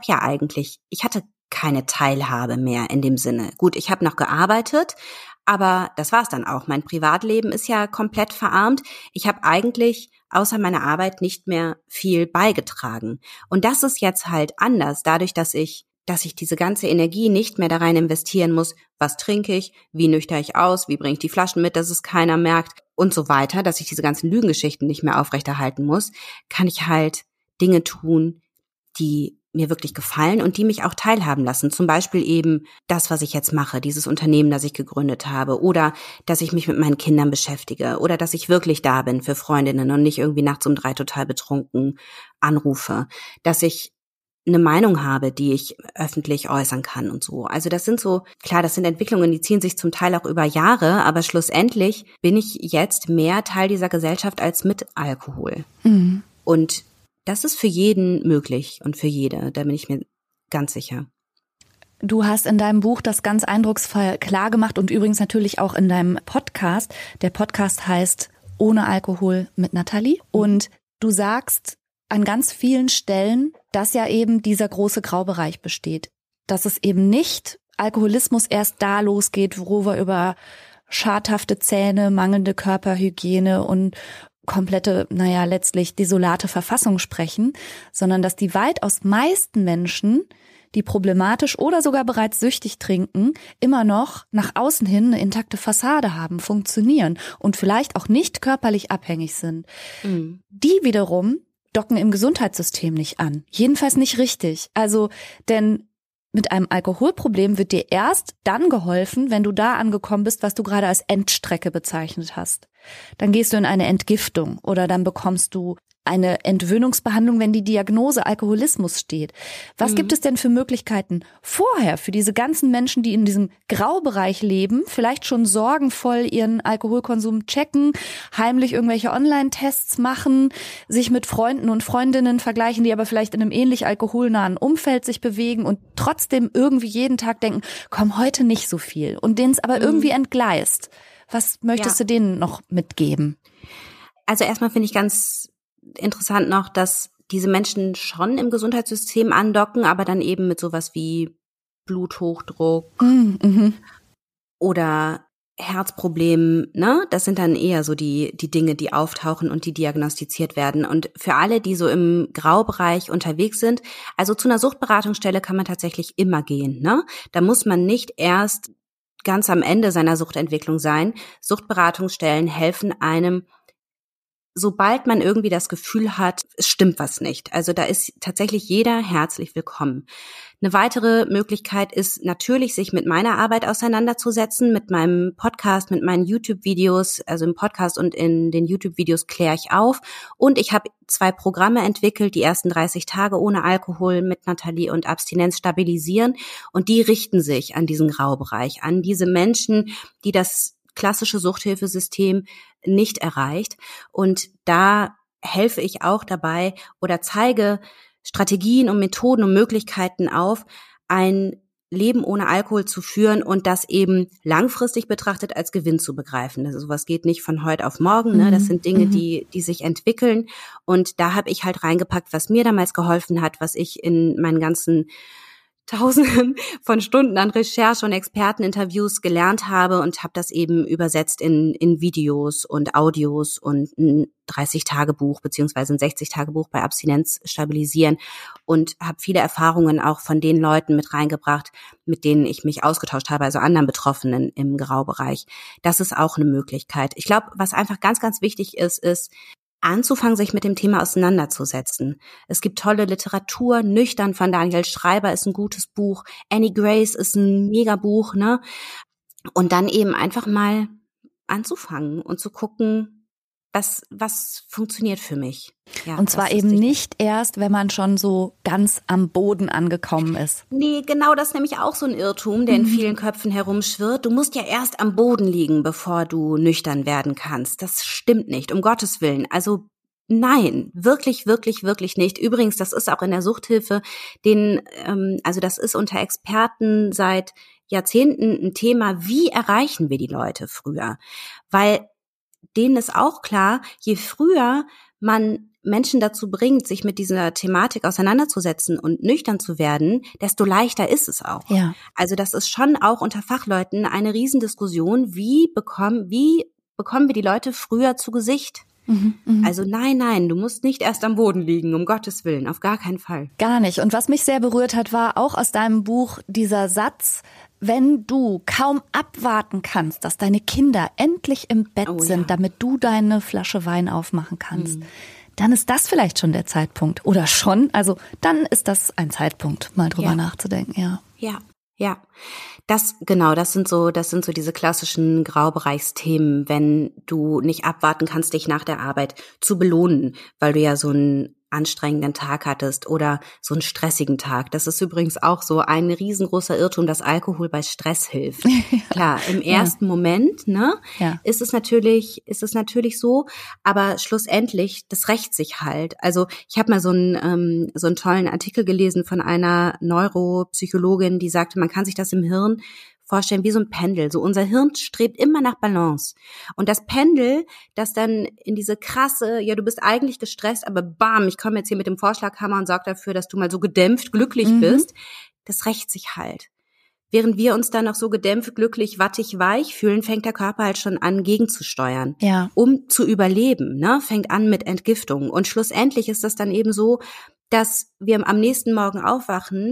hatte keine Teilhabe mehr in dem Sinne. Gut, ich habe noch gearbeitet, aber das war's dann auch. Mein Privatleben ist ja komplett verarmt. Ich habe eigentlich außer meiner Arbeit nicht mehr viel beigetragen. Und das ist jetzt halt anders, dadurch, dass ich diese ganze Energie nicht mehr da rein investieren muss. Was trinke ich? Wie nüchter ich aus? Wie bringe ich die Flaschen mit, dass es keiner merkt? Und so weiter, dass ich diese ganzen Lügengeschichten nicht mehr aufrechterhalten muss, kann ich halt Dinge tun, die mir wirklich gefallen und die mich auch teilhaben lassen. Zum Beispiel eben das, was ich jetzt mache, dieses Unternehmen, das ich gegründet habe, oder dass ich mich mit meinen Kindern beschäftige oder dass ich wirklich da bin für Freundinnen und nicht irgendwie nachts um 3 total betrunken anrufe, dass ich eine Meinung habe, die ich öffentlich äußern kann und so. Also das sind Entwicklungen, die ziehen sich zum Teil auch über Jahre, aber schlussendlich bin ich jetzt mehr Teil dieser Gesellschaft als mit Alkohol. Mhm. Und das ist für jeden möglich und für jede, da bin ich mir ganz sicher. Du hast in deinem Buch das ganz eindrucksvoll klar gemacht und übrigens natürlich auch in deinem Podcast. Der Podcast heißt Ohne Alkohol mit Nathalie. Und du sagst an ganz vielen Stellen, dass ja eben dieser große Graubereich besteht. Dass es eben nicht Alkoholismus erst da losgeht, wo wir über schadhafte Zähne, mangelnde Körperhygiene und komplette, letztlich desolate Verfassung sprechen, sondern dass die weitaus meisten Menschen, die problematisch oder sogar bereits süchtig trinken, immer noch nach außen hin eine intakte Fassade haben, funktionieren und vielleicht auch nicht körperlich abhängig sind. Mhm. Die wiederum docken im Gesundheitssystem nicht an. Jedenfalls nicht richtig. Also, denn mit einem Alkoholproblem wird dir erst dann geholfen, wenn du da angekommen bist, was du gerade als Endstrecke bezeichnet hast. Dann gehst du in eine Entgiftung oder dann bekommst du eine Entwöhnungsbehandlung, wenn die Diagnose Alkoholismus steht. Was gibt es denn für Möglichkeiten vorher für diese ganzen Menschen, die in diesem Graubereich leben, vielleicht schon sorgenvoll ihren Alkoholkonsum checken, heimlich irgendwelche Online-Tests machen, sich mit Freunden und Freundinnen vergleichen, die aber vielleicht in einem ähnlich alkoholnahen Umfeld sich bewegen und trotzdem irgendwie jeden Tag denken, komm, heute nicht so viel und denen es aber irgendwie entgleist. Was möchtest du denen noch mitgeben? Also erstmal finde ich ganz interessant noch, dass diese Menschen schon im Gesundheitssystem andocken, aber dann eben mit sowas wie Bluthochdruck oder Herzproblemen, ne? Das sind dann eher so die Dinge, die auftauchen und die diagnostiziert werden. Und für alle, die so im Graubereich unterwegs sind, also zu einer Suchtberatungsstelle kann man tatsächlich immer gehen, ne? Da muss man nicht erst ganz am Ende seiner Suchtentwicklung sein. Suchtberatungsstellen helfen einem, sobald man irgendwie das Gefühl hat, es stimmt was nicht. Also da ist tatsächlich jeder herzlich willkommen. Eine weitere Möglichkeit ist natürlich, sich mit meiner Arbeit auseinanderzusetzen, mit meinem Podcast, mit meinen YouTube-Videos. Also im Podcast und in den YouTube-Videos kläre ich auf. Und ich habe 2 Programme entwickelt, die ersten 30 Tage ohne Alkohol mit Nathalie und Abstinenz stabilisieren. Und die richten sich an diesen Graubereich, an diese Menschen, die das klassische Suchthilfesystem nicht erreicht. Und da helfe ich auch dabei oder zeige Strategien und Methoden und Möglichkeiten auf, ein Leben ohne Alkohol zu führen und das eben langfristig betrachtet als Gewinn zu begreifen. Also sowas geht nicht von heute auf morgen, ne? Das sind Dinge, die sich entwickeln. Und da habe ich halt reingepackt, was mir damals geholfen hat, was ich in meinen ganzen Tausenden von Stunden an Recherche und Experteninterviews gelernt habe und habe das eben übersetzt in Videos und Audios und ein 30-Tage-Buch beziehungsweise ein 60-Tage-Buch bei Abstinenz stabilisieren und habe viele Erfahrungen auch von den Leuten mit reingebracht, mit denen ich mich ausgetauscht habe, also anderen Betroffenen im Graubereich. Das ist auch eine Möglichkeit. Ich glaube, was einfach ganz, ganz wichtig ist anzufangen, sich mit dem Thema auseinanderzusetzen. Es gibt tolle Literatur, Nüchtern von Daniel Schreiber ist ein gutes Buch, Annie Grace ist ein Megabuch, ne? Und dann eben einfach mal anzufangen und zu gucken, was funktioniert für mich. Ja, und zwar eben nicht erst, wenn man schon so ganz am Boden angekommen ist. Nee, genau, das ist nämlich auch so ein Irrtum, der in vielen Köpfen herumschwirrt. Du musst ja erst am Boden liegen, bevor du nüchtern werden kannst. Das stimmt nicht, um Gottes Willen. Also nein, wirklich, wirklich, wirklich nicht. Übrigens, das ist auch in der Suchthilfe, also das ist unter Experten seit Jahrzehnten ein Thema, wie erreichen wir die Leute früher? Weil denen ist auch klar, je früher man Menschen dazu bringt, sich mit dieser Thematik auseinanderzusetzen und nüchtern zu werden, desto leichter ist es auch. Ja. Also das ist schon auch unter Fachleuten eine Riesendiskussion, wie bekommen wir die Leute früher zu Gesicht? Also nein, du musst nicht erst am Boden liegen, um Gottes Willen, auf gar keinen Fall. Gar nicht. Und was mich sehr berührt hat, war auch aus deinem Buch dieser Satz, wenn du kaum abwarten kannst, dass deine Kinder endlich im Bett sind, damit du deine Flasche Wein aufmachen kannst, dann ist das vielleicht schon der Zeitpunkt. Oder schon, also dann ist das ein Zeitpunkt, mal drüber nachzudenken, Ja. Das sind so diese klassischen Graubereichsthemen, wenn du nicht abwarten kannst, dich nach der Arbeit zu belohnen, weil du ja so einen anstrengenden Tag hattest oder so einen stressigen Tag. Das ist übrigens auch so ein riesengroßer Irrtum, dass Alkohol bei Stress hilft. Klar, im ersten Moment, ne, ist es natürlich so, aber schlussendlich, das rächt sich halt. Also ich habe mal so einen tollen Artikel gelesen von einer Neuropsychologin, die sagte, man kann sich das im Hirn vorstellen wie so ein Pendel. So unser Hirn strebt immer nach Balance. Und das Pendel, das dann in diese krasse, ja, du bist eigentlich gestresst, aber bam, ich komme jetzt hier mit dem Vorschlaghammer und sorge dafür, dass du mal so gedämpft glücklich bist, das rächt sich halt. Während wir uns dann noch so gedämpft, glücklich, wattig, weich fühlen, fängt der Körper halt schon an, gegenzusteuern. Ja. Um zu überleben, ne, fängt an mit Entgiftung. Und schlussendlich ist das dann eben so, dass wir am nächsten Morgen aufwachen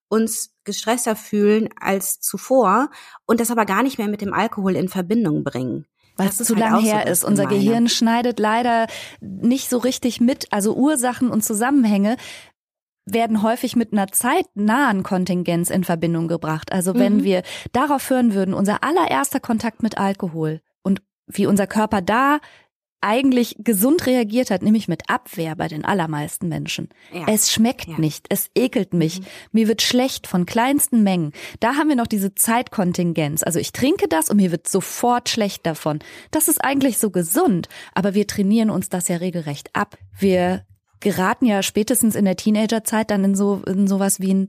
uns gestresster fühlen als zuvor und das aber gar nicht mehr mit dem Alkohol in Verbindung bringen. Weil es zu lang her ist. Unser Gehirn schneidet leider nicht so richtig mit. Also Ursachen und Zusammenhänge werden häufig mit einer zeitnahen Kontingenz in Verbindung gebracht. Also wenn wir darauf hören würden, unser allererster Kontakt mit Alkohol und wie unser Körper da eigentlich gesund reagiert hat, nämlich mit Abwehr bei den allermeisten Menschen. Ja. Es schmeckt nicht, es ekelt mich, mir wird schlecht von kleinsten Mengen. Da haben wir noch diese Zeitkontingenz. Also ich trinke das und mir wird sofort schlecht davon. Das ist eigentlich so gesund, aber wir trainieren uns das ja regelrecht ab. Wir geraten ja spätestens in der Teenagerzeit dann in sowas wie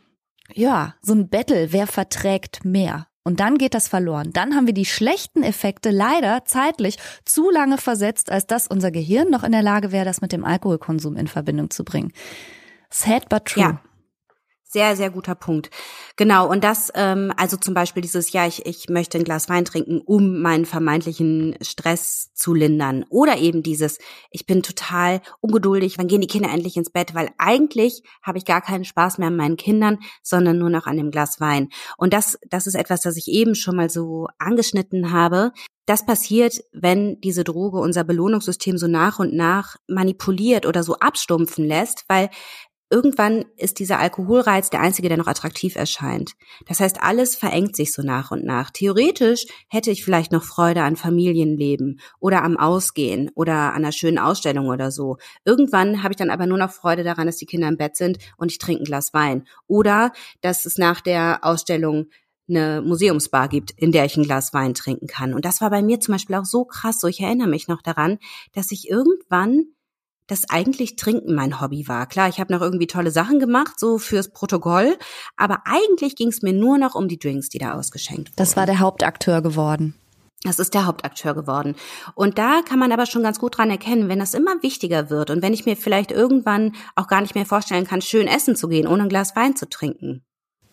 so ein Battle, wer verträgt mehr. Und dann geht das verloren. Dann haben wir die schlechten Effekte leider zeitlich zu lange versetzt, als dass unser Gehirn noch in der Lage wäre, das mit dem Alkoholkonsum in Verbindung zu bringen. Sad but true. Ja. Sehr, sehr guter Punkt. Genau, und das, also zum Beispiel dieses, ich möchte ein Glas Wein trinken, um meinen vermeintlichen Stress zu lindern. Oder eben dieses, ich bin total ungeduldig, wann gehen die Kinder endlich ins Bett? Weil eigentlich habe ich gar keinen Spaß mehr an meinen Kindern, sondern nur noch an dem Glas Wein. Und das ist etwas, das ich eben schon mal so angeschnitten habe. Das passiert, wenn diese Droge unser Belohnungssystem so nach und nach manipuliert oder so abstumpfen lässt, weil irgendwann ist dieser Alkoholreiz der einzige, der noch attraktiv erscheint. Das heißt, alles verengt sich so nach und nach. Theoretisch hätte ich vielleicht noch Freude an Familienleben oder am Ausgehen oder an einer schönen Ausstellung oder so. Irgendwann habe ich dann aber nur noch Freude daran, dass die Kinder im Bett sind und ich trinke ein Glas Wein. Oder dass es nach der Ausstellung eine Museumsbar gibt, in der ich ein Glas Wein trinken kann. Und das war bei mir zum Beispiel auch so krass. So, ich erinnere mich noch daran, dass ich irgendwann dass eigentlich Trinken mein Hobby war. Klar, ich habe noch irgendwie tolle Sachen gemacht, so fürs Protokoll, aber eigentlich ging es mir nur noch um die Drinks, die da ausgeschenkt wurden. Das war der Hauptakteur geworden. Das ist der Hauptakteur geworden. Und da kann man aber schon ganz gut dran erkennen, wenn das immer wichtiger wird und wenn ich mir vielleicht irgendwann auch gar nicht mehr vorstellen kann, schön essen zu gehen, ohne ein Glas Wein zu trinken.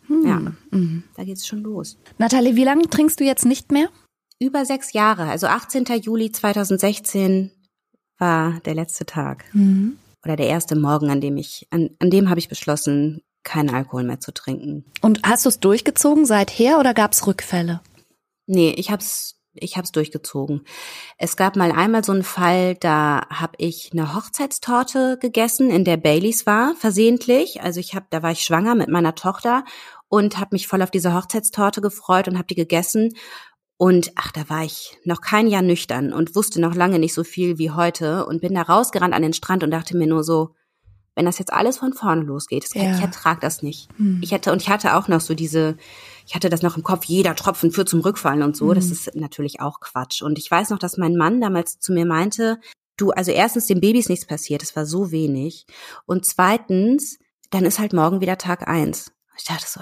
Da geht's schon los. Nathalie, wie lange trinkst du jetzt nicht mehr? Über 6 Jahre, also 18. Juli 2016 war der letzte Tag oder der erste Morgen, an dem habe ich beschlossen, keinen Alkohol mehr zu trinken. Und hast du es durchgezogen seither oder gab es Rückfälle? Nee, ich hab's durchgezogen. Es gab mal einmal so einen Fall, da habe ich eine Hochzeitstorte gegessen, in der Baileys war, versehentlich. Also da war ich schwanger mit meiner Tochter und habe mich voll auf diese Hochzeitstorte gefreut und habe die gegessen. Und da war ich noch kein Jahr nüchtern und wusste noch lange nicht so viel wie heute und bin da rausgerannt an den Strand und dachte mir nur so, wenn das jetzt alles von vorne losgeht, ich ertrage das nicht. Ich hatte auch noch so ich hatte das noch im Kopf, jeder Tropfen führt zum Rückfallen und so. Das ist natürlich auch Quatsch. Und ich weiß noch, dass mein Mann damals zu mir meinte, also erstens, den Babys nichts passiert, das war so wenig. Und zweitens, dann ist halt morgen wieder Tag 1. Ich dachte so,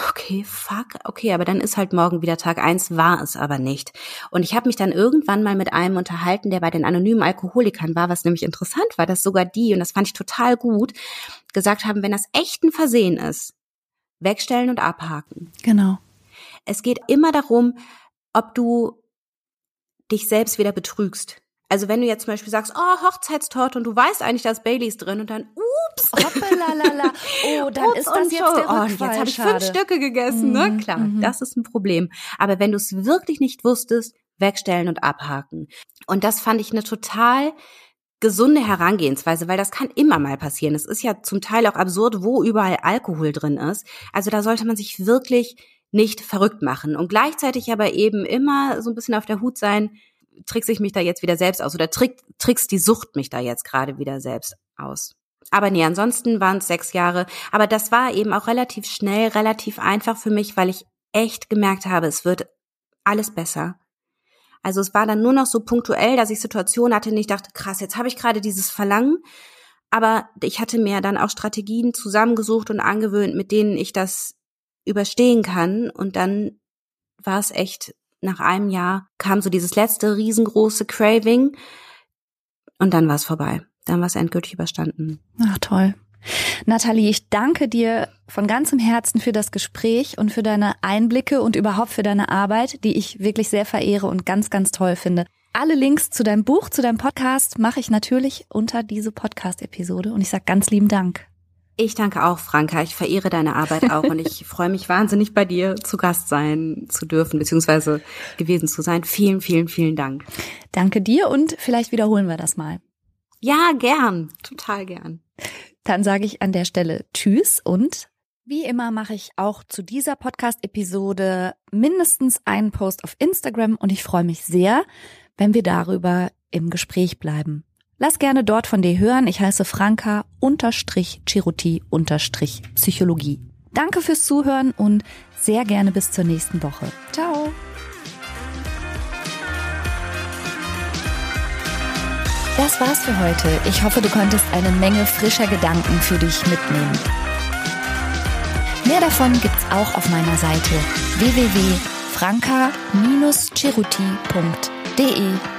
okay, aber dann ist halt morgen wieder Tag 1, war es aber nicht. Und ich habe mich dann irgendwann mal mit einem unterhalten, der bei den anonymen Alkoholikern war, was nämlich interessant war, dass sogar die, und das fand ich total gut, gesagt haben, wenn das echt ein Versehen ist, wegstellen und abhaken. Genau. Es geht immer darum, ob du dich selbst wieder betrügst. Also wenn du jetzt zum Beispiel sagst, Hochzeitstorte und du weißt eigentlich, da ist Baileys drin und dann, hoppelalala, dann ist das jetzt der Rückfall. Jetzt habe ich 5 Stücke gegessen, ne? Klar, das ist ein Problem. Aber wenn du es wirklich nicht wusstest, wegstellen und abhaken. Und das fand ich eine total gesunde Herangehensweise, weil das kann immer mal passieren. Es ist ja zum Teil auch absurd, wo überall Alkohol drin ist. Also da sollte man sich wirklich nicht verrückt machen und gleichzeitig aber eben immer so ein bisschen auf der Hut sein, trickse ich mich da jetzt wieder selbst aus oder trickst die Sucht mich da jetzt gerade wieder selbst aus. Aber nee, ansonsten waren es 6 Jahre. Aber das war eben auch relativ schnell, relativ einfach für mich, weil ich echt gemerkt habe, es wird alles besser. Also es war dann nur noch so punktuell, dass ich Situationen hatte, und ich dachte, krass, jetzt habe ich gerade dieses Verlangen. Aber ich hatte mir dann auch Strategien zusammengesucht und angewöhnt, mit denen ich das überstehen kann. Und dann war es echt, nach einem Jahr kam so dieses letzte riesengroße Craving und dann war es vorbei. Dann war es endgültig überstanden. Ach, toll. Nathalie, ich danke dir von ganzem Herzen für das Gespräch und für deine Einblicke und überhaupt für deine Arbeit, die ich wirklich sehr verehre und ganz, ganz toll finde. Alle Links zu deinem Buch, zu deinem Podcast mache ich natürlich unter diese Podcast-Episode und ich sage ganz lieben Dank. Ich danke auch, Franka. Ich verehre deine Arbeit auch und ich freue mich wahnsinnig, bei dir zu Gast sein zu dürfen, beziehungsweise gewesen zu sein. Vielen, vielen, vielen Dank. Danke dir und vielleicht wiederholen wir das mal. Ja, gern. Total gern. Dann sage ich an der Stelle Tschüss und wie immer mache ich auch zu dieser Podcast-Episode mindestens einen Post auf Instagram und ich freue mich sehr, wenn wir darüber im Gespräch bleiben. Lass gerne dort von dir hören. Ich heiße Franka_Chiruti_Psychologie. Danke fürs Zuhören und sehr gerne bis zur nächsten Woche. Ciao. Das war's für heute. Ich hoffe, du konntest eine Menge frischer Gedanken für dich mitnehmen. Mehr davon gibt's auch auf meiner Seite www.franka-chiruti.de.